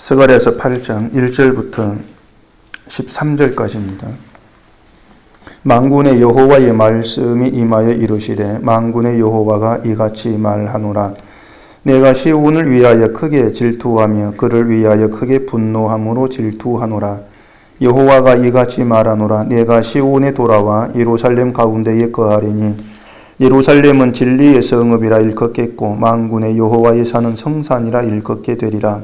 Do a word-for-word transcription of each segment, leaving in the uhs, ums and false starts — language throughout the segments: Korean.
스가랴서 팔 장 일 절부터 십삼 절까지입니다. 만군의 여호와의 말씀이 임하여 이르시되 만군의 여호와가 이같이 말하노라. 내가 시온을 위하여 크게 질투하며 그를 위하여 크게 분노함으로 질투하노라. 여호와가 이같이 말하노라. 내가 시온에 돌아와 예루살렘 가운데에 거하리니 예루살렘은 진리의 성읍이라 일컫겠고 만군의 여호와의 사는 성산이라 일컫게 되리라.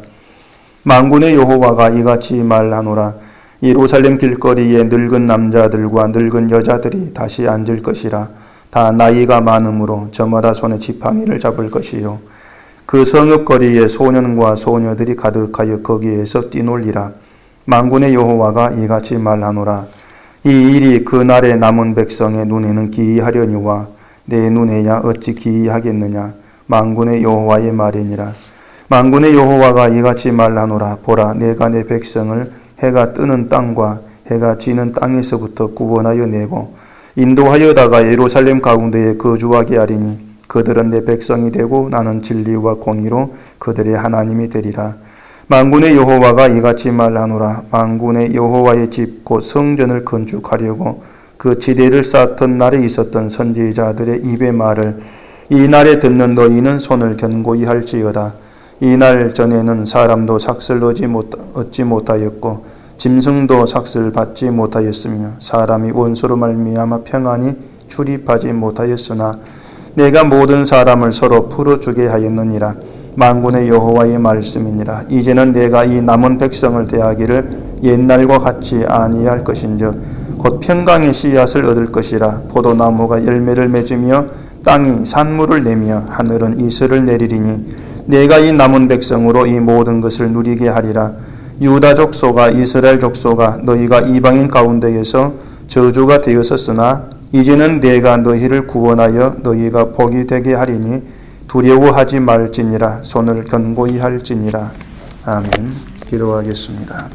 만군의 여호와가 이같이 말하노라. 예루살렘 길거리에 늙은 남자들과 늙은 여자들이 다시 앉을 것이라. 다 나이가 많으므로 저마다 손에 지팡이를 잡을 것이요. 그 성읍 거리에 소년과 소녀들이 가득하여 거기에서 뛰놀리라. 만군의 여호와가 이같이 말하노라. 이 일이 그날에 남은 백성의 눈에는 기이하려니와 내 눈에야 어찌 기이하겠느냐. 만군의 여호와의 말이니라. 만군의 여호와가 이같이 말하노라. 보라, 내가 내 백성을 해가 뜨는 땅과 해가 지는 땅에서부터 구원하여 내고 인도하여다가 예루살렘 가운데에 거주하게 하리니 그들은 내 백성이 되고 나는 진리와 공의로 그들의 하나님이 되리라. 만군의 여호와가 이같이 말하노라. 만군의 여호와의 집 곧 성전을 건축하려고 그 지대를 쌓던 날에 있었던 선지자들의 입의 말을 이 날에 듣는 너희는 손을 견고히 할지어다. 이 날 전에는 사람도 삭슬 얻지, 못, 얻지 못하였고 짐승도 삭슬 받지 못하였으며 사람이 원수로 말미암아 평안히 출입하지 못하였으나 내가 모든 사람을 서로 풀어주게 하였느니라. 만군의 여호와의 말씀이니라. 이제는 내가 이 남은 백성을 대하기를 옛날과 같이 아니할 것인즉 곧 평강의 씨앗을 얻을 것이라. 포도나무가 열매를 맺으며 땅이 산물을 내며 하늘은 이슬을 내리리니 내가 이 남은 백성으로 이 모든 것을 누리게 하리라. 유다 족속아 이스라엘 족속아 너희가 이방인 가운데에서 저주가 되었었으나 이제는 내가 너희를 구원하여 너희가 복이 되게 하리니 두려워하지 말지니라. 손을 견고히 할지니라. 아멘. 기도하겠습니다.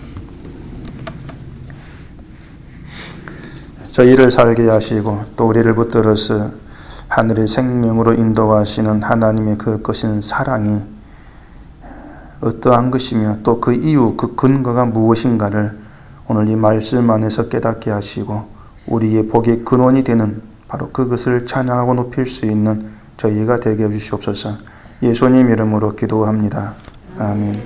저희를 살게 하시고 또 우리를 붙들어서 하늘의 생명으로 인도하시는 하나님의 그 크신 사랑이 어떠한 것이며 또 그 이유, 그 근거가 무엇인가를 오늘 이 말씀 안에서 깨닫게 하시고 우리의 복의 근원이 되는 바로 그것을 찬양하고 높일 수 있는 저희가 되게 해주시옵소서. 예수님 이름으로 기도합니다. 아멘.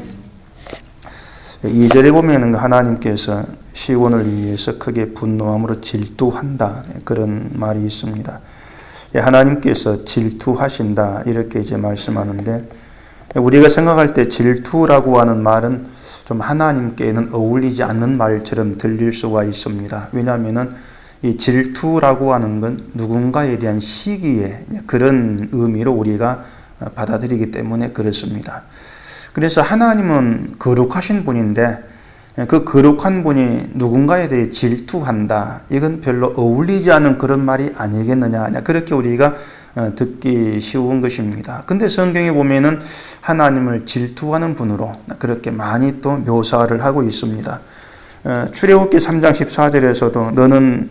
이 절에 보면 하나님께서 시온을 위해서 크게 분노함으로 질투한다, 그런 말이 있습니다. 하나님께서 질투하신다 이렇게 이제 말씀하는데 우리가 생각할 때 질투라고 하는 말은 좀 하나님께는 어울리지 않는 말처럼 들릴 수가 있습니다. 왜냐하면은 이 질투라고 하는 건 누군가에 대한 시기에 그런 의미로 우리가 받아들이기 때문에 그렇습니다. 그래서 하나님은 거룩하신 분인데 그 거룩한 분이 누군가에 대해 질투한다. 이건 별로 어울리지 않은 그런 말이 아니겠느냐. 그렇게 우리가 듣기 쉬운 것입니다. 근데 성경에 보면은 하나님을 질투하는 분으로 그렇게 많이 또 묘사를 하고 있습니다. 출애굽기 삼 장 십사 절에서도 너는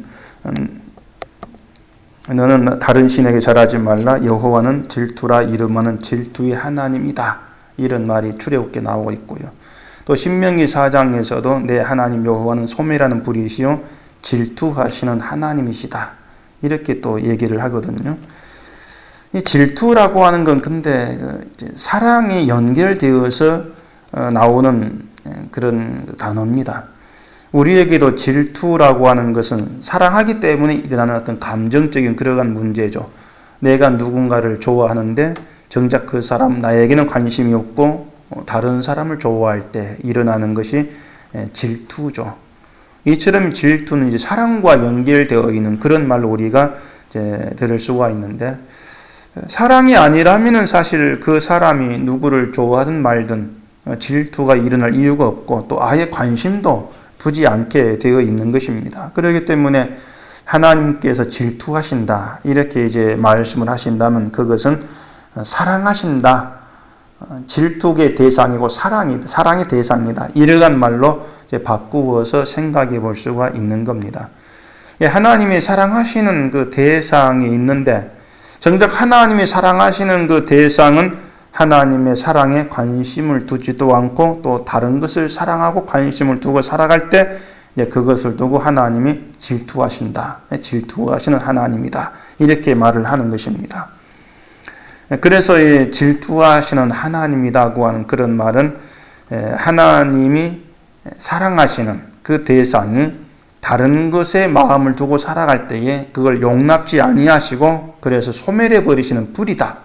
너는 다른 신에게 절하지 말라. 여호와는 질투라 이름하는 질투의 하나님이다. 이런 말이 출애굽기에 나오고 있고요. 또 신명기 사 장에서도 내 하나님 여호와는 소매라는 불이시요 질투하시는 하나님이시다. 이렇게 또 얘기를 하거든요. 이 질투라고 하는 건 근데 사랑이 연결되어서 나오는 그런 단어입니다. 우리에게도 질투라고 하는 것은 사랑하기 때문에 일어나는 어떤 감정적인 그러한 문제죠. 내가 누군가를 좋아하는데 정작 그 사람 나에게는 관심이 없고 다른 사람을 좋아할 때 일어나는 것이 질투죠. 이처럼 질투는 이제 사랑과 연결되어 있는 그런 말로 우리가 이제 들을 수가 있는데 사랑이 아니라면은 사실 그 사람이 누구를 좋아하든 말든 질투가 일어날 이유가 없고 또 아예 관심도 두지 않게 되어 있는 것입니다. 그렇기 때문에 하나님께서 질투하신다 이렇게 이제 말씀을 하신다면 그것은 사랑하신다. 질투의 대상이고 사랑이, 사랑의 대상이다. 이러한 말로 이제 바꾸어서 생각해 볼 수가 있는 겁니다. 하나님이 사랑하시는 그 대상이 있는데 정작 하나님이 사랑하시는 그 대상은 하나님의 사랑에 관심을 두지도 않고 또 다른 것을 사랑하고 관심을 두고 살아갈 때 이제 그것을 두고 하나님이 질투하신다. 질투하시는 하나님이다. 이렇게 말을 하는 것입니다. 그래서 이 질투하시는 하나님이라고 하는 그런 말은 하나님이 사랑하시는 그 대상이 다른 것에 마음을 두고 살아갈 때에 그걸 용납지 아니하시고 그래서 소멸해 버리시는 불이다.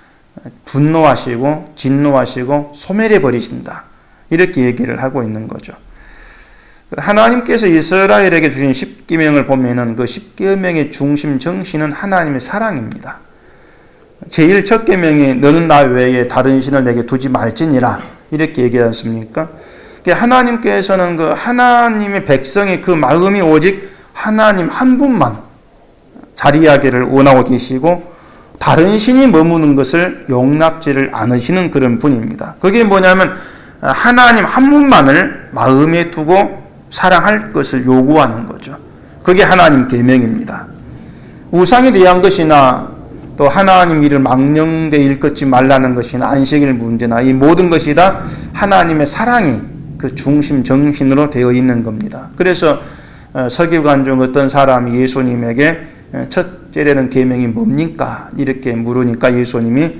분노하시고 진노하시고 소멸해 버리신다. 이렇게 얘기를 하고 있는 거죠. 하나님께서 이스라엘에게 주신 십계명을 보면은 그 십계명의 중심 정신은 하나님의 사랑입니다. 제일 첫 계명이 너는 나 외에 다른 신을 내게 두지 말지니라 이렇게 얘기하지 않습니까? 하나님께서는 그 하나님의 백성의 그 마음이 오직 하나님 한 분만 자리하기를 원하고 계시고 다른 신이 머무는 것을 용납지를 않으시는 그런 분입니다. 그게 뭐냐면 하나님 한 분만을 마음에 두고 사랑할 것을 요구하는 거죠. 그게 하나님 계명입니다. 우상에 대한 것이나 또 하나님 일을 망령되이 일컫지 말라는 것이나 안식일 문제나 이 모든 것이 다 하나님의 사랑이 그 중심 정신으로 되어 있는 겁니다. 그래서 서기관 중 어떤 사람이 예수님에게 첫째 되는 계명이 뭡니까? 이렇게 물으니까 예수님이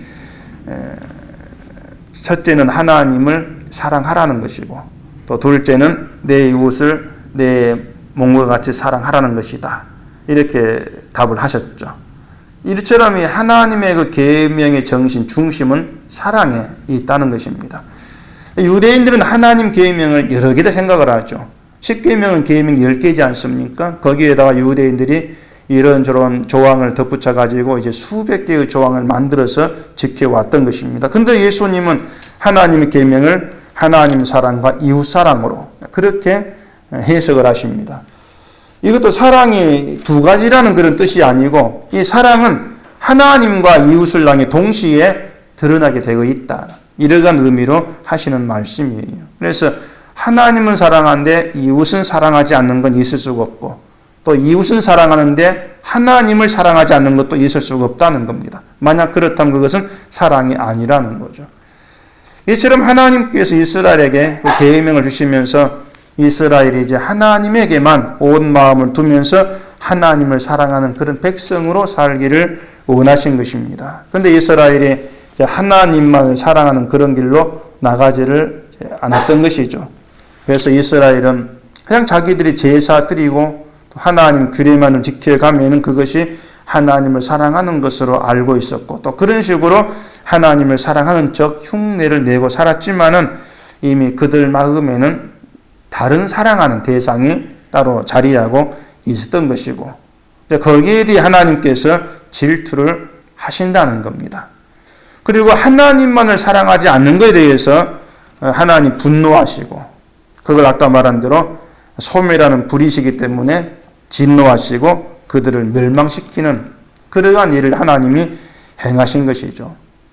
첫째는 하나님을 사랑하라는 것이고 또 둘째는 내 이웃을 내 몸과 같이 사랑하라는 것이다. 이렇게 답을 하셨죠. 이처럼 하나님의 그 계명의 정신 중심은 사랑에 있다는 것입니다. 유대인들은 하나님 계명을 여러 개다 생각을 하죠. 십계명은 계명 열 개이지 않습니까? 거기에다가 유대인들이 이런저런 조항을 덧붙여 가지고 이제 수백 개의 조항을 만들어서 지켜왔던 것입니다. 근데 예수님은 하나님의 계명을 하나님 사랑과 이웃 사랑으로 그렇게 해석을 하십니다. 이것도 사랑이 두 가지라는 그런 뜻이 아니고 이 사랑은 하나님과 이웃을 향해 동시에 드러나게 되어 있다. 이러한 의미로 하시는 말씀이에요. 그래서 하나님은 사랑하는데 이웃은 사랑하지 않는 건 있을 수가 없고 또 이웃은 사랑하는데 하나님을 사랑하지 않는 것도 있을 수가 없다는 겁니다. 만약 그렇다면 그것은 사랑이 아니라는 거죠. 이처럼 하나님께서 이스라엘에게 그 계명을 주시면서 이스라엘이 이제 하나님에게만 온 마음을 두면서 하나님을 사랑하는 그런 백성으로 살기를 원하신 것입니다. 그런데 이스라엘이 하나님만을 사랑하는 그런 길로 나가지를 않았던 것이죠. 그래서 이스라엘은 그냥 자기들이 제사 드리고 하나님 규례만을 지켜가면 그것이 하나님을 사랑하는 것으로 알고 있었고 또 그런 식으로 하나님을 사랑하는 척 흉내를 내고 살았지만은 이미 그들 마음에는 다른 사랑하는 대상이 따로 자리하고 있었던 것이고 거기에 대해 하나님께서 질투를 하신다는 겁니다. 그리고 하나님만을 사랑하지 않는 것에 대해서 하나님 분노하시고 그걸 아까 말한 대로 소멸하는 불이시기 때문에 진노하시고 그들을 멸망시키는 그러한 일을 하나님이 행하신 것이죠.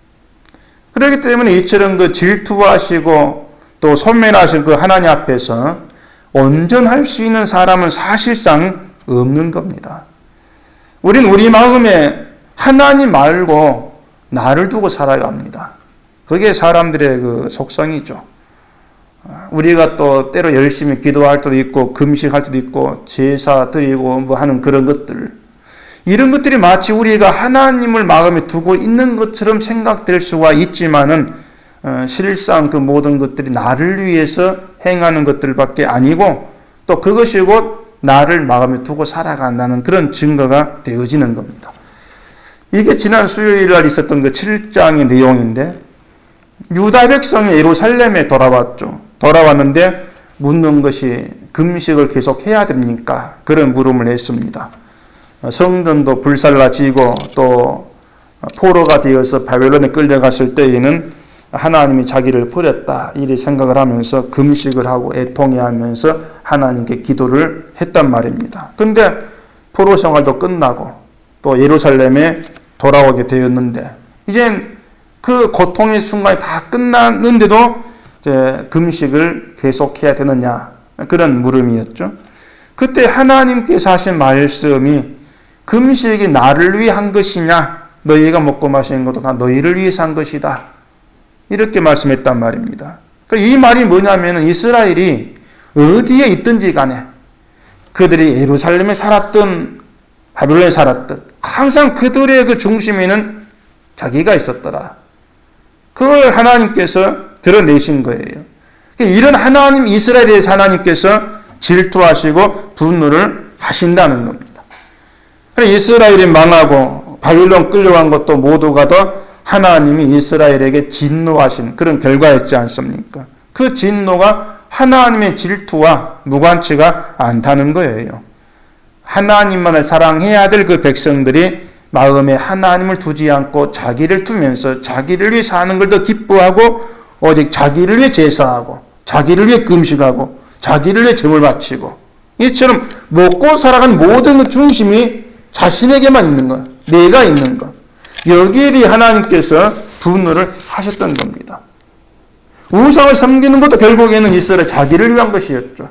그렇기 때문에 이처럼 그 질투하시고 또 소멸하신 그 하나님 앞에서 온전할 수 있는 사람은 사실상 없는 겁니다. 우린 우리 마음에 하나님 말고 나를 두고 살아갑니다. 그게 사람들의 그 속성이죠. 우리가 또 때로 열심히 기도할 때도 있고 금식할 때도 있고 제사 드리고 뭐 하는 그런 것들 이런 것들이 마치 우리가 하나님을 마음에 두고 있는 것처럼 생각될 수가 있지만은 어, 실상 그 모든 것들이 나를 위해서 행하는 것들밖에 아니고 또 그것이 곧 나를 마음에 두고 살아간다는 그런 증거가 되어지는 겁니다. 이게 지난 수요일 날 있었던 그 칠 장의 내용인데 유다 백성이 예루살렘에 돌아왔죠. 돌아왔는데 묻는 것이 금식을 계속 해야 됩니까? 그런 물음을 했습니다. 성전도 불살라지고 또 포로가 되어서 바벨론에 끌려갔을 때에는 하나님이 자기를 버렸다 이리 생각을 하면서 금식을 하고 애통해하면서 하나님께 기도를 했단 말입니다. 그런데 포로 생활도 끝나고 또 예루살렘에 돌아오게 되었는데 이젠 그 고통의 순간이 다 끝났는데도 이제 금식을 계속해야 되느냐 그런 물음이었죠. 그때 하나님께서 하신 말씀이 금식이 나를 위해 한 것이냐 너희가 먹고 마시는 것도 다 너희를 위해서 한 것이다. 이렇게 말씀했단 말입니다. 이 말이 뭐냐면 이스라엘이 어디에 있든지 간에 그들이 예루살렘에 살았든 바벨론에 살았든 항상 그들의 그 중심에는 자기가 있었더라. 그걸 하나님께서 드러내신 거예요. 이런 하나님, 이스라엘에 대해서 하나님께서 질투하시고 분노를 하신다는 겁니다. 이스라엘이 망하고 바빌론 끌려간 것도 모두가 다 하나님이 이스라엘에게 진노하신 그런 결과였지 않습니까? 그 진노가 하나님의 질투와 무관치가 않다는 거예요. 하나님만을 사랑해야 될 그 백성들이 마음에 하나님을 두지 않고 자기를 두면서 자기를 위해 사는 걸 더 기뻐하고 오직 자기를 위해 제사하고 자기를 위해 금식하고 자기를 위해 제물 바치고 이처럼 먹고 살아가는 모든 그 중심이 자신에게만 있는 것, 내가 있는 것, 여기에 대해 하나님께서 분노를 하셨던 겁니다. 우상을 섬기는 것도 결국에는 이스라엘 자기를 위한 것이었죠.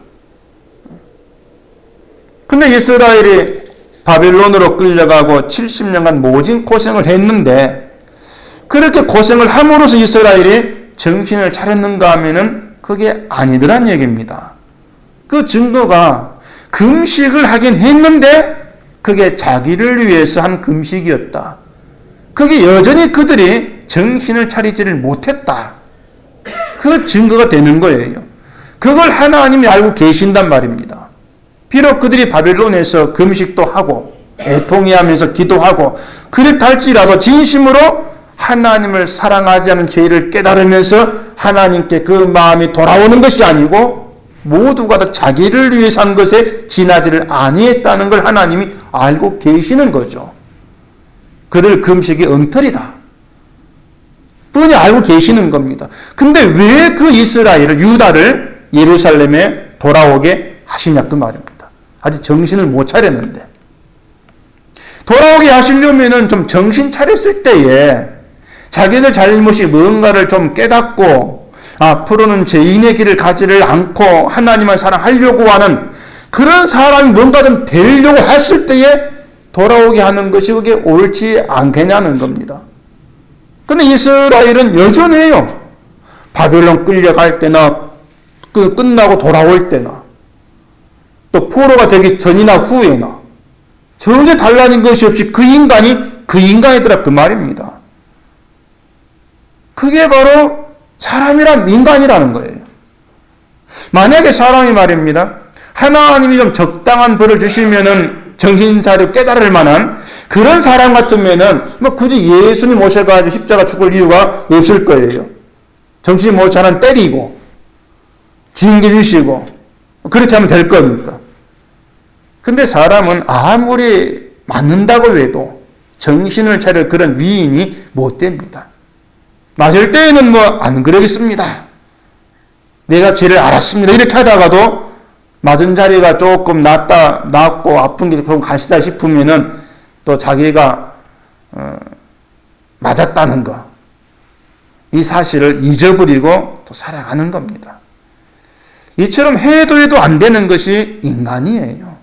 근데 이스라엘이 바벨론으로 끌려가고 칠십 년간 모진 고생을 했는데 그렇게 고생을 함으로써 이스라엘이 정신을 차렸는가 하면은 그게 아니더란 얘기입니다. 그 증거가 금식을 하긴 했는데 그게 자기를 위해서 한 금식이었다. 그게 여전히 그들이 정신을 차리지를 못했다. 그 증거가 되는 거예요. 그걸 하나님이 알고 계신단 말입니다. 비록 그들이 바벨론에서 금식도 하고 애통해하면서 기도하고 그랬다 할지라도 진심으로 하나님을 사랑하지 않은 죄를 깨달으면서 하나님께 그 마음이 돌아오는 것이 아니고 모두가 다 자기를 위해 산 것에 지나지를 아니했다는 걸 하나님이 알고 계시는 거죠. 그들 금식이 엉터리다. 뻔히 알고 계시는 겁니다. 근데 왜 그 이스라엘을, 유다를 예루살렘에 돌아오게 하시냐 그 말입니다. 아직 정신을 못 차렸는데. 돌아오게 하시려면은 좀 정신 차렸을 때에 자기들 잘못이 뭔가를 좀 깨닫고 앞으로는 죄인의 길을 가지를 않고 하나님을 사랑하려고 하는 그런 사람이 뭔가 좀 되려고 했을 때에 돌아오게 하는 것이 그게 옳지 않겠냐는 겁니다. 근데 이스라엘은 여전해요. 바벨론 끌려갈 때나 그 끝나고 돌아올 때나 또 포로가 되기 전이나 후에나 전혀 달라진 것이 없이 그 인간이 그 인간이더라 그 말입니다. 그게 바로 사람이란 인간이라는 거예요. 만약에 사람이 말입니다. 하나님이 좀 적당한 벌을 주시면은 정신 차려 깨달을 만한 그런 사람 같으면은 뭐 굳이 예수님 오셔가지고 십자가 죽을 이유가 없을 거예요. 정신 못 차는 때리고 징계 주시고 그렇게 하면 될 거니까. 근데 사람은 아무리 맞는다고 해도 정신을 차릴 그런 위인이 못 됩니다. 맞을 때에는 뭐 안 그러겠습니다. 내가 죄를 알았습니다. 이렇게 하다가도 맞은 자리가 조금 낫다, 낫고 아픈 게 조금 가시다 싶으면은 또 자기가 어, 맞았다는 거, 이 사실을 잊어버리고 또 살아가는 겁니다. 이처럼 해도 해도 안 되는 것이 인간이에요.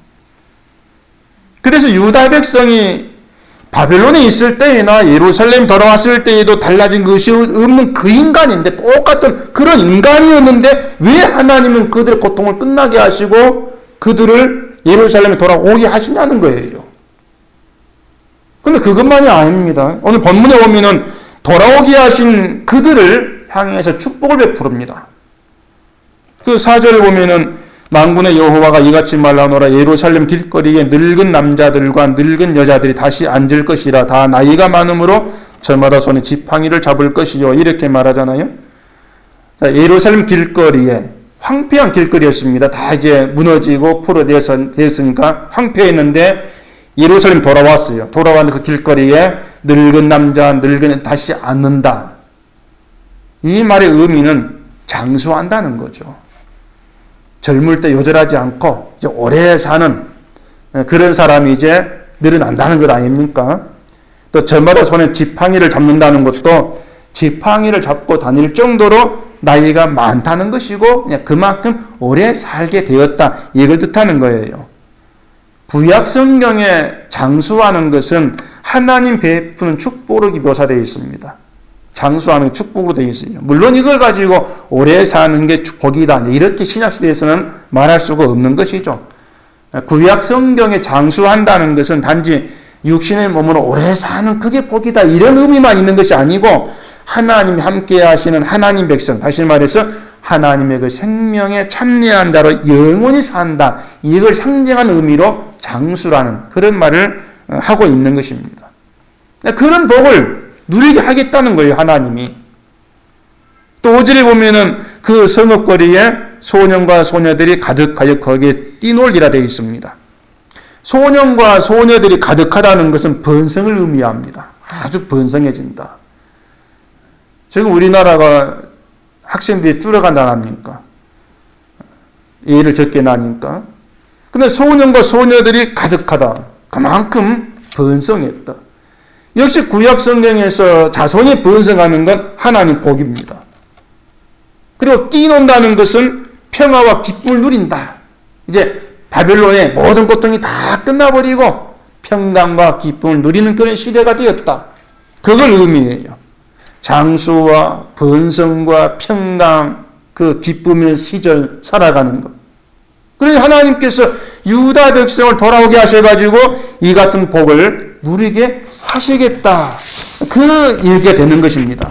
그래서 유다 백성이 바벨론에 있을 때나 예루살렘 돌아왔을 때에도 달라진 것이 없는 그 인간인데 똑같은 그런 인간이었는데 왜 하나님은 그들의 고통을 끝나게 하시고 그들을 예루살렘에 돌아오게 하시냐는 거예요. 그런데 그것만이 아닙니다. 오늘 본문에 보면은 돌아오게 하신 그들을 향해서 축복을 베푸릅니다. 그 사 절을 보면은 만군의 여호와가 이같이 말하노라 예루살렘 길거리에 늙은 남자들과 늙은 여자들이 다시 앉을 것이라 다 나이가 많으므로 저마다 손에 지팡이를 잡을 것이요 이렇게 말하잖아요. 자, 예루살렘 길거리에 황폐한 길거리였습니다. 다 이제 무너지고 포로되었으니까 황폐했는데 예루살렘 돌아왔어요. 돌아왔는데 그 길거리에 늙은 남자, 늙은 다시 앉는다. 이 말의 의미는 장수한다는 거죠. 젊을 때 요절하지 않고 이제 오래 사는 그런 사람이 이제 늘어난다는 것 아닙니까? 또 저마다 손에 지팡이를 잡는다는 것도 지팡이를 잡고 다닐 정도로 나이가 많다는 것이고 그냥 그만큼 오래 살게 되었다 이걸 뜻하는 거예요. 구약 성경에 장수하는 것은 하나님 베푸는 축복으로 묘사되어 있습니다. 장수하는 축복으로 되어 있어요. 물론 이걸 가지고 오래 사는 게 축복이다, 이렇게 신약시대에서는 말할 수가 없는 것이죠. 구약 성경에 장수한다는 것은 단지 육신의 몸으로 오래 사는 그게 복이다, 이런 의미만 있는 것이 아니고 하나님이 함께 하시는 하나님 백성, 다시 말해서 하나님의 그 생명에 참여한 자로 영원히 산다, 이걸 상징하는 의미로 장수라는 그런 말을 하고 있는 것입니다. 그런 복을 누리게 하겠다는 거예요, 하나님이. 또 오 절에 보면은 그 성읍거리에 소년과 소녀들이 가득하여 거기에 뛰놀리라 되어 있습니다. 소년과 소녀들이 가득하다는 것은 번성을 의미합니다. 아주 번성해진다. 지금 우리나라가 학생들이 줄어간다 합니까? 애를 적게 낳으니까. 근데 소년과 소녀들이 가득하다. 그만큼 번성했다. 역시 구약 성경에서 자손이 번성하는 건 하나님 복입니다. 그리고 뛰논다는 것은 평화와 기쁨을 누린다. 이제 바벨론의 모든 고통이 다 끝나버리고 평강과 기쁨을 누리는 그런 시대가 되었다. 그걸 의미해요. 장수와 번성과 평강, 그 기쁨의 시절 살아가는 것. 그래서 하나님께서 유다 백성을 돌아오게 하셔가지고 이 같은 복을 누리게 하시겠다. 그 얘기가 되는 것입니다.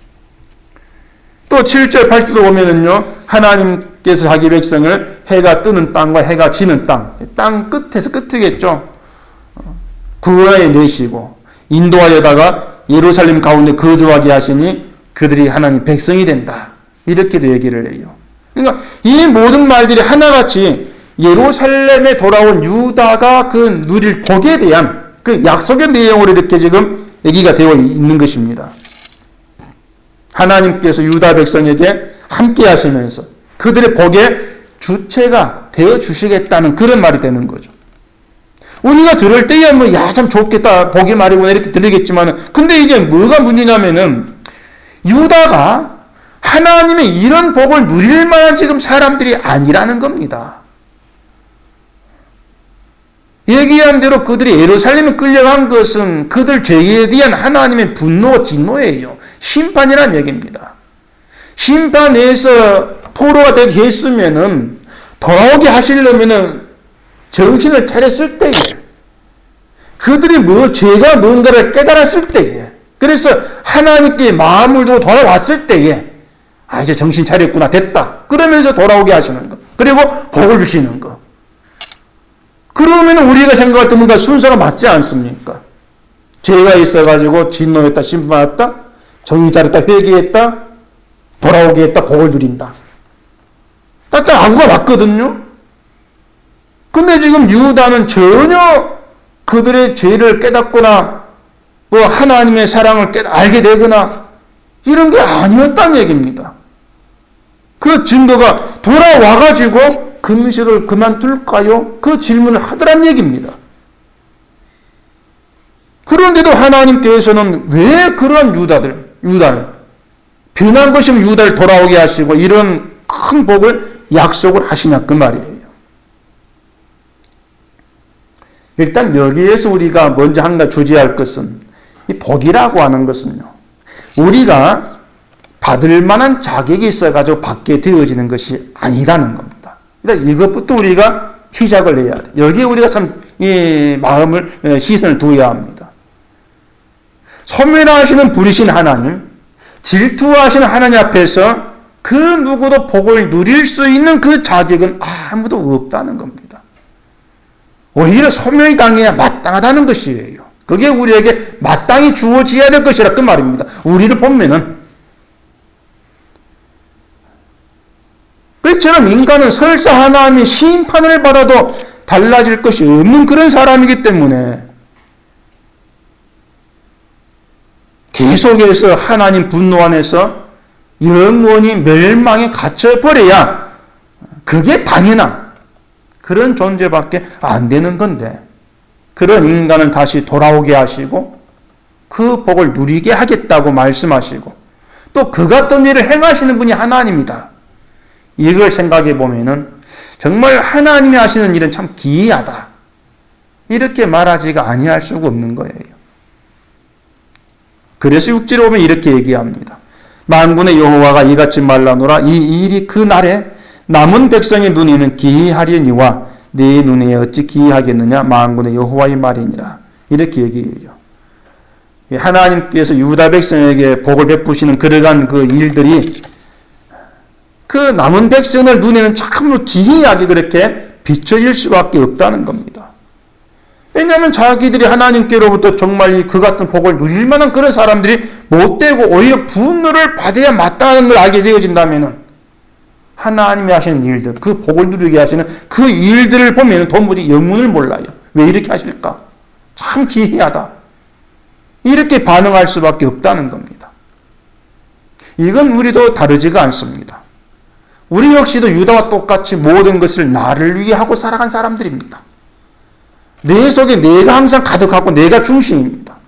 또 칠 절, 팔 절도 보면은요, 하나님께서 자기 백성을 해가 뜨는 땅과 해가 지는 땅, 땅 끝에서 끝이겠죠. 구원하여 내시고 인도하여다가 예루살렘 가운데 거주하게 하시니 그들이 하나님 백성이 된다. 이렇게도 얘기를 해요. 그러니까 이 모든 말들이 하나같이 예루살렘에 돌아온 유다가 그 누릴 복에 대한 그 약속의 내용으로 이렇게 지금 얘기가 되어 있는 것입니다. 하나님께서 유다 백성에게 함께 하시면서 그들의 복의 주체가 되어 주시겠다는 그런 말이 되는 거죠. 우리가 들을 때야 뭐, 야, 참 좋겠다, 복의 말이구나, 이렇게 들리겠지만, 근데 이게 뭐가 문제냐면은, 유다가 하나님의 이런 복을 누릴 만한 지금 사람들이 아니라는 겁니다. 얘기한 대로 그들이 예루살렘에 끌려간 것은 그들 죄에 대한 하나님의 분노, 진노예요. 심판이란 얘기입니다. 심판에서 포로가 되게 했으면은, 돌아오게 하시려면은, 정신을 차렸을 때에, 그들이 뭐, 죄가 뭔가를 깨달았을 때에, 그래서 하나님께 마음을 두고 돌아왔을 때에, 아, 이제 정신 차렸구나, 됐다. 그러면서 돌아오게 하시는 것. 그리고 복을 주시는 것. 그러면 우리가 생각할 때 뭔가 순서가 맞지 않습니까? 죄가 있어가지고 진노했다, 심판했다, 정신 차렸다, 회개했다, 돌아오게 했다, 복을 누린다. 딱 아구가 맞거든요? 근데 지금 유다는 전혀 그들의 죄를 깨닫거나 뭐 하나님의 사랑을 깨, 알게 되거나 이런 게 아니었다는 얘기입니다. 그 증거가 돌아와가지고 금식을 그만둘까요? 그 질문을 하더란 얘기입니다. 그런데도 하나님께서는 왜 그러한 유다들, 유다를 변한 것이면 유다를 돌아오게 하시고 이런 큰 복을 약속을 하시냐 그 말이에요. 일단 여기에서 우리가 먼저 하나 주제할 것은 이 복이라고 하는 것은요, 우리가 받을 만한 자격이 있어가지고 받게 되어지는 것이 아니라는 겁니다. 그러니까 이것부터 우리가 시작을 해야 돼. 여기에 우리가 참 이 마음을, 시선을 두어야 합니다. 소멸하시는 분이신 하나님, 질투하시는 하나님 앞에서 그 누구도 복을 누릴 수 있는 그 자격은 아무도 없다는 겁니다. 오히려 소멸이 당해야 마땅하다는 것이에요. 그게 우리에게 마땅히 주어져야 될 것이라 그 말입니다. 우리를 보면은. 그처럼 인간은 설사 하나님의 심판을 받아도 달라질 것이 없는 그런 사람이기 때문에 계속해서 하나님 분노 안에서 영원히 멸망에 갇혀버려야 그게 당연한 그런 존재밖에 안 되는 건데, 그런 인간을 다시 돌아오게 하시고 그 복을 누리게 하겠다고 말씀하시고 또 그 같은 일을 행하시는 분이 하나님이다. 이걸 생각해 보면은 정말 하나님이 하시는 일은 참 기이하다. 이렇게 말하지가 아니할 수가 없는 거예요. 그래서 육 절에 보면 이렇게 얘기합니다. 만군의 여호와가 이같이 말하노라. 이 일이 그 날에 남은 백성의 눈에는 기이하려니와 네 눈에 어찌 기이하겠느냐. 만군의 여호와의 말이니라. 이렇게 얘기해요. 하나님께서 유다 백성에게 복을 베푸시는 그러한 그 일들이 그 남은 백성의 눈에는 참으로 기이하게 그렇게 비춰질 수밖에 없다는 겁니다. 왜냐하면 자기들이 하나님께로부터 정말 그 같은 복을 누릴 만한 그런 사람들이 못되고 오히려 분노를 받아야 마땅한 걸 알게 되어진다면 하나님이 하시는 일들, 그 복을 누리게 하시는 그 일들을 보면 도무지 영문을 몰라요. 왜 이렇게 하실까? 참 기이하다. 이렇게 반응할 수밖에 없다는 겁니다. 이건 우리도 다르지가 않습니다. 우리 역시도 유다와 똑같이 모든 것을 나를 위해 하고 살아간 사람들입니다. 내 속에 내가 항상 가득하고 내가 중심입니다.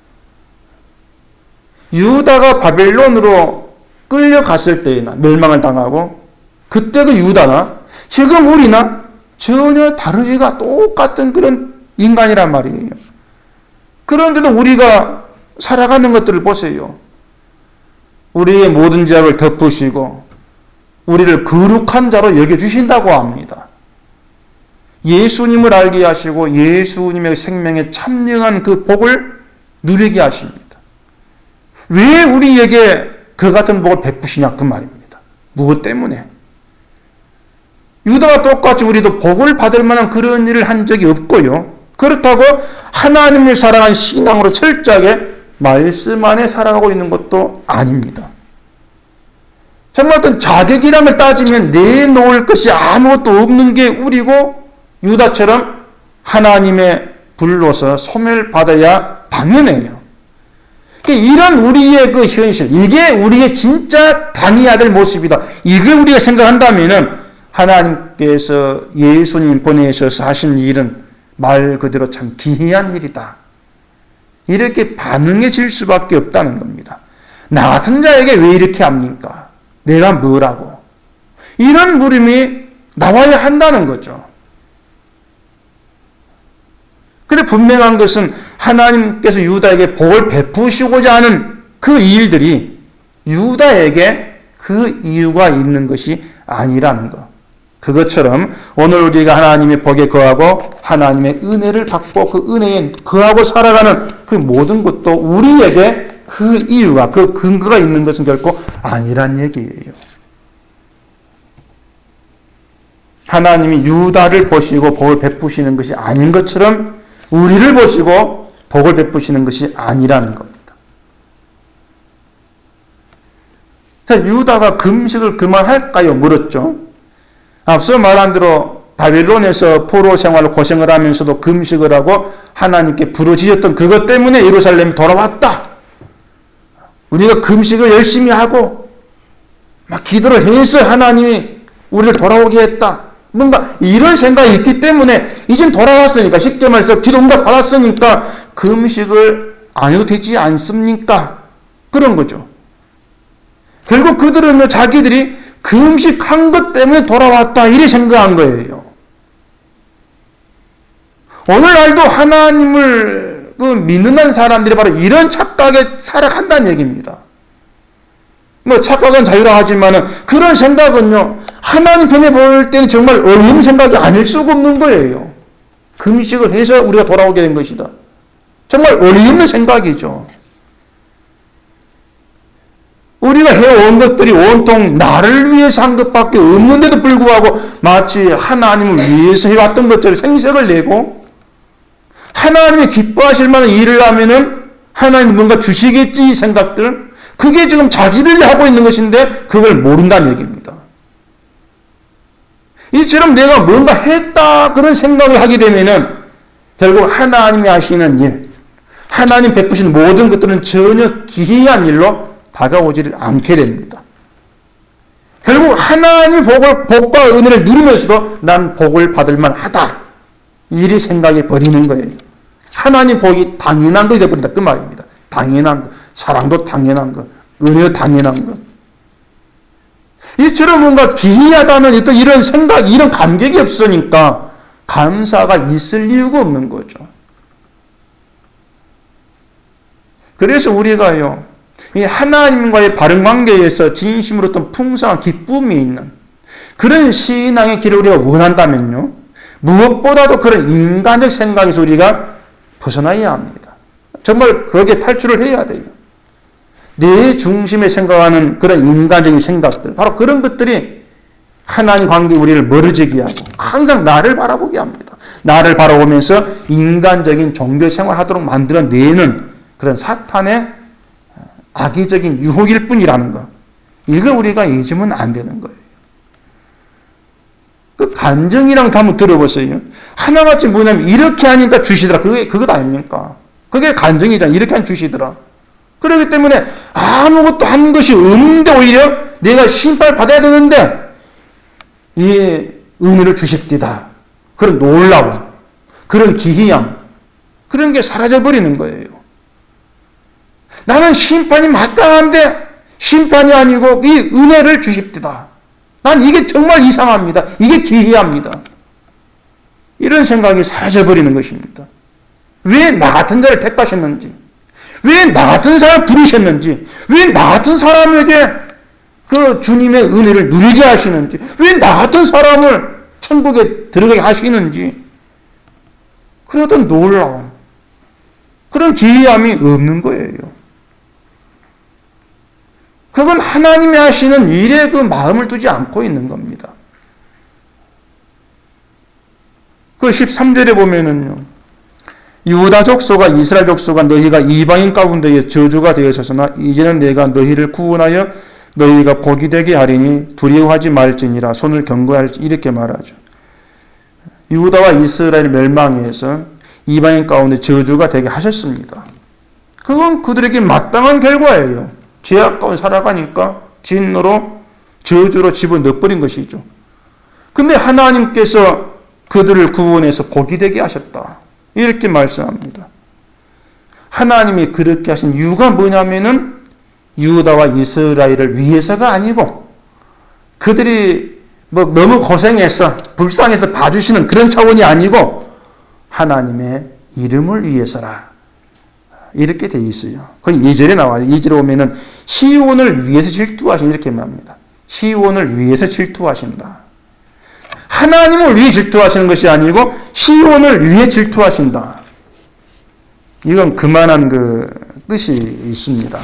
유다가 바벨론으로 끌려갔을 때나 멸망을 당하고 그때 그 유다나 지금 우리나 전혀 다르지가 똑같은 그런 인간이란 말이에요. 그런데도 우리가 살아가는 것들을 보세요. 우리의 모든 죄악을 덮으시고 우리를 거룩한 자로 여겨주신다고 합니다. 예수님을 알게 하시고 예수님의 생명에 참여한 그 복을 누리게 하십니다. 왜 우리에게 그 같은 복을 베푸시냐 그 말입니다. 무엇 때문에? 유다와 똑같이 우리도 복을 받을 만한 그런 일을 한 적이 없고요. 그렇다고 하나님을 사랑한 신앙으로 철저하게 말씀 안에 살아가고 있는 것도 아닙니다. 정말 어떤 자격이라면 따지면 내놓을 것이 아무것도 없는 게 우리고 유다처럼 하나님의 불로서 소멸받아야 당연해요. 이런 우리의 그 현실, 이게 우리의 진짜 당해야 될 모습이다. 이걸 우리가 생각한다면 하나님께서 예수님 보내셔서 하신 일은 말 그대로 참 기이한 일이다. 이렇게 반응해질 수밖에 없다는 겁니다. 나 같은 자에게 왜 이렇게 합니까? 내가 뭐라고? 이런 물음이 나와야 한다는 거죠. 그래 분명한 것은 하나님께서 유다에게 복을 베푸시고자 하는 그 일들이 유다에게 그 이유가 있는 것이 아니라는 것. 그것처럼 오늘 우리가 하나님의 복에 거하고 하나님의 은혜를 받고 그 은혜에 거하고 살아가는 그 모든 것도 우리에게 그 이유가 그 근거가 있는 것은 결코 아니란 얘기예요. 하나님이 유다를 보시고 복을 베푸시는 것이 아닌 것처럼 우리를 보시고 복을 베푸시는 것이 아니라는 겁니다. 자, 유다가 금식을 그만할까요? 물었죠. 앞서 말한 대로 바벨론에서 포로 생활을 고생을 하면서도 금식을 하고 하나님께 부르짖었던 그것 때문에 예루살렘에 돌아왔다. 우리가 금식을 열심히 하고 막 기도를 해서 하나님이 우리를 돌아오게 했다. 뭔가 이런 생각이 있기 때문에 이젠 돌아왔으니까 쉽게 말해서 기도 응답 받았으니까 금식을 안 해도 되지 않습니까? 그런 거죠. 결국 그들은 자기들이 금식한 것 때문에 돌아왔다 이렇게 생각한 거예요. 오늘날도 하나님을 그 믿는 사람들이 바로 이런 착각에 살아간다는 얘기입니다. 뭐 착각은 자유라 하지만은 그런 생각은요 하나님 편에 볼 때는 정말 어려운 생각이 아닐 수가 없는 거예요. 금식을 해서 우리가 돌아오게 된 것이다. 정말 어리없는 생각이죠. 우리가 해온 것들이 온통 나를 위해서 한 것밖에 없는데도 불구하고 마치 하나님을 위해서 해왔던 것처럼 생색을 내고 하나님이 기뻐하실 만한 일을 하면은 하나님 뭔가 주시겠지 생각들, 그게 지금 자기를 하고 있는 것인데 그걸 모른다는 얘기입니다. 이처럼 내가 뭔가 했다 그런 생각을 하게 되면은 결국 하나님이 하시는 일, 하나님 베푸신 모든 것들은 전혀 기이한 일로 다가오지를 않게 됩니다. 결국 하나님의 복을, 복과 은혜를 누리면서도 난 복을 받을 만하다. 이리 생각해 버리는 거예요. 하나님 복이 당연한 것이 되어버린다. 그 말입니다. 당연한 것. 사랑도 당연한 것. 은혜도 당연한 것. 이처럼 뭔가 기이하다는 또 이런 생각, 이런 감격이 없으니까 감사가 있을 이유가 없는 거죠. 그래서 우리가요, 이 하나님과의 바른 관계에서 진심으로 어떤 풍성한 기쁨이 있는 그런 신앙의 길을 우리가 원한다면요, 무엇보다도 그런 인간적 생각에서 우리가 벗어나야 합니다. 정말 거기에 탈출을 해야 돼요. 내 중심에 생각하는 그런 인간적인 생각들, 바로 그런 것들이 하나님 관계에 우리를 멀어지게 하고 항상 나를 바라보게 합니다. 나를 바라보면서 인간적인 종교 생활하도록 만들어내는 그런 사탄의 악의적인 유혹일 뿐이라는 것. 이걸 우리가 잊으면 안 되는 거예요. 그 간증이랑 한번 들어보세요. 하나같이 뭐냐면 이렇게 하니까 주시더라. 그게 그것 아닙니까? 그게 간증이잖아. 이렇게 하니 주시더라. 그렇기 때문에 아무것도 한 것이 없는데 오히려 내가 심판을 받아야 되는데 이 은혜를 주십디다. 그런 놀라움, 그런 기이함, 그런 게 사라져버리는 거예요. 나는 심판이 마땅한데 심판이 아니고 이 은혜를 주십디다. 난 이게 정말 이상합니다. 이게 기이합니다. 이런 생각이 사라져버리는 것입니다. 왜 나 같은 자를 택하셨는지, 왜 나 같은 사람을 부르셨는지, 왜 나 같은 사람에게 그 주님의 은혜를 누리게 하시는지, 왜 나 같은 사람을 천국에 들어가게 하시는지, 그런 어떤 놀라움, 그런 기이함이 없는 거예요. 그건 하나님이 하시는 일에 그 마음을 두지 않고 있는 겁니다. 그 십삼 절에 보면은요, 유다 족속과 이스라엘 족속과 너희가 이방인 가운데에 저주가 되었으나 이제는 내가 너희를 구원하여 너희가 복이 되게 하리니 두려워하지 말지니라. 손을 경고할지. 이렇게 말하죠. 유다와 이스라엘 멸망해서 이방인 가운데 저주가 되게 하셨습니다. 그건 그들에게 마땅한 결과예요. 죄악 가운데 살아가니까 진노로 저주로 집어넣어버린 것이죠. 근데 하나님께서 그들을 구원해서 복이 되게 하셨다. 이렇게 말씀합니다. 하나님이 그렇게 하신 이유가 뭐냐면은 유다와 이스라엘을 위해서가 아니고 그들이 뭐 너무 고생해서 불쌍해서 봐주시는 그런 차원이 아니고 하나님의 이름을 위해서라. 이렇게 되어 있어요. 거기 이 절에 나와요. 이 절에 보면은 시온을 위해서 질투하신 이렇게 말합니다. 시온을 위해서 질투하신다. 하나님을 위해 질투하시는 것이 아니고 시온을 위해 질투하신다. 이건 그만한 그 뜻이 있습니다.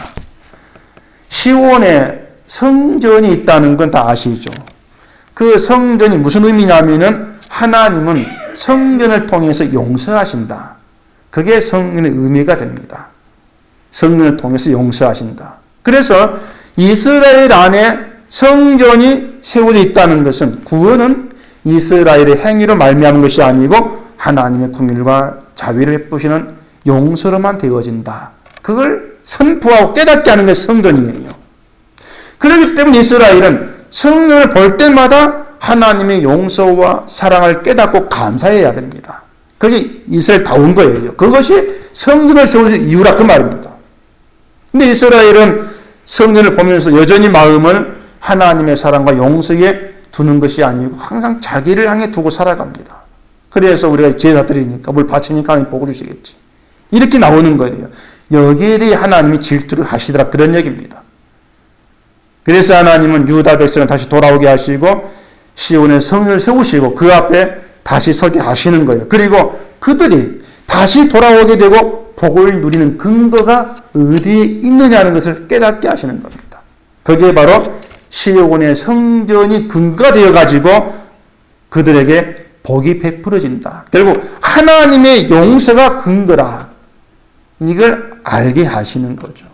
시온에 성전이 있다는 건 다 아시죠? 그 성전이 무슨 의미냐면은 하나님은 성전을 통해서 용서하신다. 그게 성전의 의미가 됩니다. 성전을 통해서 용서하신다. 그래서 이스라엘 안에 성전이 세워져 있다는 것은 구원은 이스라엘의 행위로 말미암은 것이 아니고 하나님의 긍휼과 자비를 베푸시는 용서로만 되어진다. 그걸 선포하고 깨닫게 하는 것이 성전이에요. 그렇기 때문에 이스라엘은 성전을 볼 때마다 하나님의 용서와 사랑을 깨닫고 감사해야 됩니다. 그게 이스라엘다운 거예요. 그것이 성전을 세우는 이유라 그 말입니다. 근데 이스라엘은 성전을 보면서 여전히 마음을 하나님의 사랑과 용서에 두는 것이 아니고 항상 자기를 향해 두고 살아갑니다. 그래서 우리가 제사 드리니까 뭘 바치니까 하나님 복을 주시겠지. 이렇게 나오는 거예요. 여기에 대해 하나님이 질투를 하시더라. 그런 얘기입니다. 그래서 하나님은 유다 백성을 다시 돌아오게 하시고 시온의 성을 세우시고 그 앞에 다시 서게 하시는 거예요. 그리고 그들이 다시 돌아오게 되고 복을 누리는 근거가 어디에 있느냐는 것을 깨닫게 하시는 겁니다. 그게 바로 시온의 성전이 근거가 되어가지고 그들에게 복이 베풀어진다. 결국 하나님의 용서가 근거라. 이걸 알게 하시는 거죠.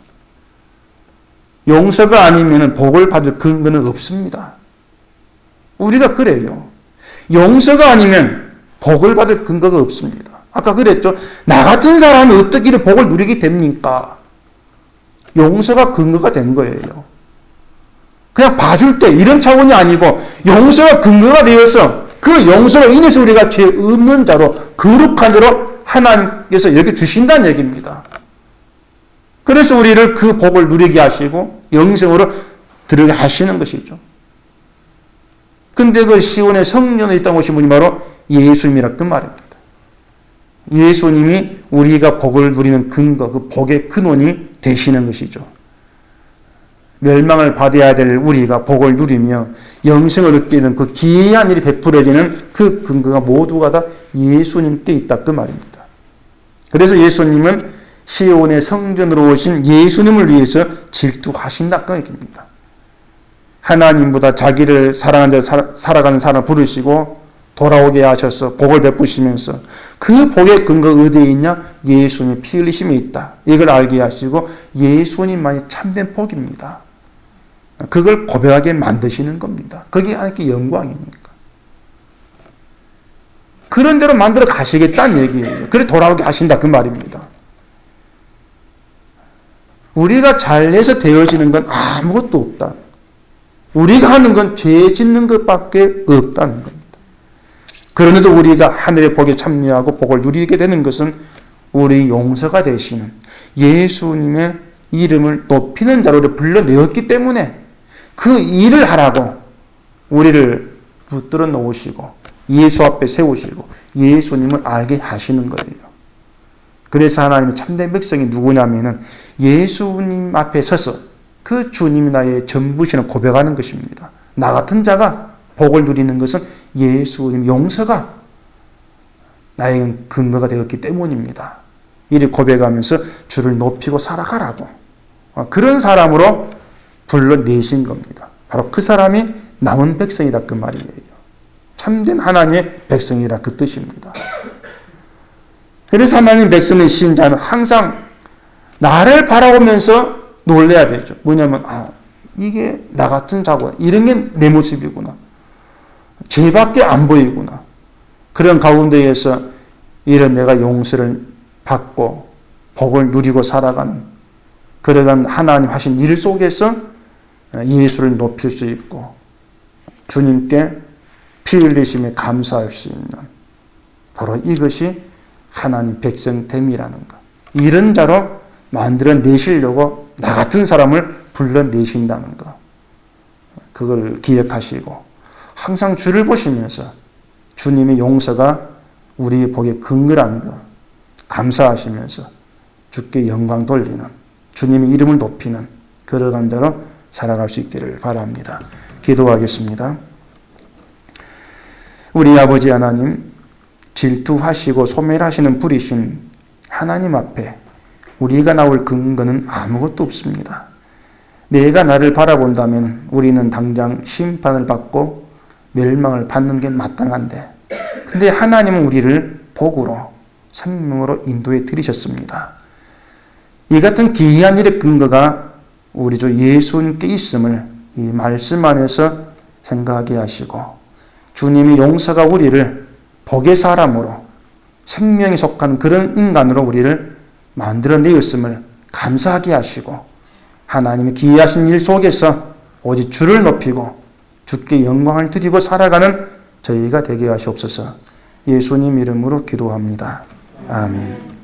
용서가 아니면 복을 받을 근거는 없습니다. 우리가 그래요. 용서가 아니면 복을 받을 근거가 없습니다. 아까 그랬죠. 나 같은 사람이 어떻게 이런 복을 누리게 됩니까? 용서가 근거가 된 거예요. 그냥 봐줄 때 이런 차원이 아니고 용서가 근거가 되어서 그 용서로 인해서 우리가 죄 없는 자로 거룩한 자로 하나님께서 여겨주신다는 얘기입니다. 그래서 우리를 그 복을 누리게 하시고 영생으로 들어가게 하시는 것이죠. 근데 그 시온의 성전에 있다고 하신 분이 바로 예수님이라 그 말입니다. 예수님이 우리가 복을 누리는 근거, 그 복의 근원이 되시는 것이죠. 멸망을 받아야 될 우리가 복을 누리며 영생을 얻기는 그 기이한 일이 베풀어지는 그 근거가 모두가 다 예수님께 있다 그 말입니다. 그래서 예수님은 시온의 성전으로 오신 예수님을 위해서 질투하신다 그 얘기입니다. 하나님보다 자기를 사랑하는 자, 살아가는 사람을 부르시고 돌아오게 하셔서 복을 베푸시면서 그 복의 근거가 어디에 있냐? 예수님의 피 흘리심에 있다. 이걸 알게 하시고 예수님만이 참된 복입니다. 그걸 고백하게 만드시는 겁니다. 그게 하나님께 영광입니까? 그런 대로 만들어 가시겠다는 얘기예요. 그래 돌아오게 하신다 그 말입니다. 우리가 잘해서 되어지는 건 아무것도 없다. 우리가 하는 건 죄 짓는 것밖에 없다는 겁니다. 그런데도 우리가 하늘의 복에 참여하고 복을 누리게 되는 것은 우리 용서가 되시는 예수님의 이름을 높이는 자로 불러내었기 때문에 그 일을 하라고 우리를 붙들어 놓으시고 예수 앞에 세우시고 예수님을 알게 하시는 거예요. 그래서 하나님의 참된 백성이 누구냐면은 예수님 앞에 서서 그 주님이 나의 전부시는 고백하는 것입니다. 나 같은 자가 복을 누리는 것은 예수님 용서가 나의 근거가 되었기 때문입니다. 이를 고백하면서 주를 높이고 살아가라고 그런 사람으로 불러내신 겁니다. 바로 그 사람이 남은 백성이다 그 말이에요. 참된 하나님의 백성이라 그 뜻입니다. 그래서 하나님 백성이신 자는 항상 나를 바라보면서 놀래야 되죠. 뭐냐면 아 이게 나 같은 자고 이런 게 내 모습이구나. 죄밖에 안 보이구나. 그런 가운데에서 이런 내가 용서를 받고 복을 누리고 살아가는 그러한 하나님 하신 일 속에서 예수를 높일 수 있고 주님께 피 흘리심에 감사할 수 있는 바로 이것이 하나님 백성됨이라는 것. 이런 자로 만들어내시려고 나 같은 사람을 불러내신다는 것. 그걸 기억하시고 항상 주를 보시면서 주님의 용서가 우리의 복의 근거라는 것 감사하시면서 주께 영광 돌리는 주님의 이름을 높이는 그러한 대로 살아갈 수 있기를 바랍니다. 기도하겠습니다. 우리 아버지 하나님 질투하시고 소멸하시는 불이신 하나님 앞에 우리가 나올 근거는 아무것도 없습니다. 내가 나를 바라본다면 우리는 당장 심판을 받고 멸망을 받는 게 마땅한데 근데 하나님은 우리를 복으로 생명으로 인도해 드리셨습니다. 이 같은 기이한 일의 근거가 우리 주 예수님께 있음을 이 말씀 안에서 생각하게 하시고 주님의 용서가 우리를 복의 사람으로 생명에 속한 그런 인간으로 우리를 만들어내었음을 감사하게 하시고 하나님의 기이하신 일 속에서 오직 주를 높이고 주께 영광을 드리고 살아가는 저희가 되게 하시옵소서. 예수님 이름으로 기도합니다. 아멘.